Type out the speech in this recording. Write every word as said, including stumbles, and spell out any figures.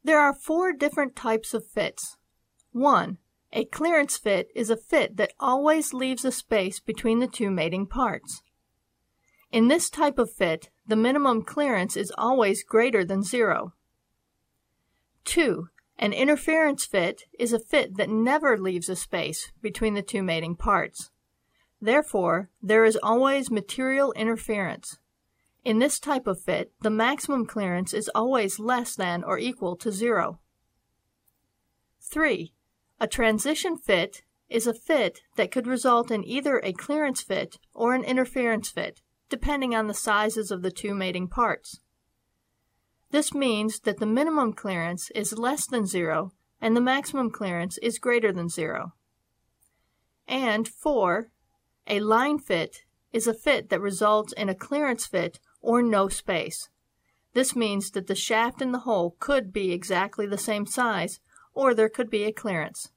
There are four different types of fits. one. A clearance fit is a fit that always leaves a space between the two mating parts. In this type of fit, the minimum clearance is always greater than zero. two. An interference fit is a fit that never leaves a space between the two mating parts. Therefore, there is always material interference. In this type of fit, the maximum clearance is always less than or equal to zero. three. A transition fit is a fit that could result in either a clearance fit or an interference fit, depending on the sizes of the two mating parts. This means that the minimum clearance is less than zero and the maximum clearance is greater than zero. And four. A line fit is a fit that results in a clearance fit or no space. This means that the shaft and the hole could be exactly the same size, or there could be a clearance.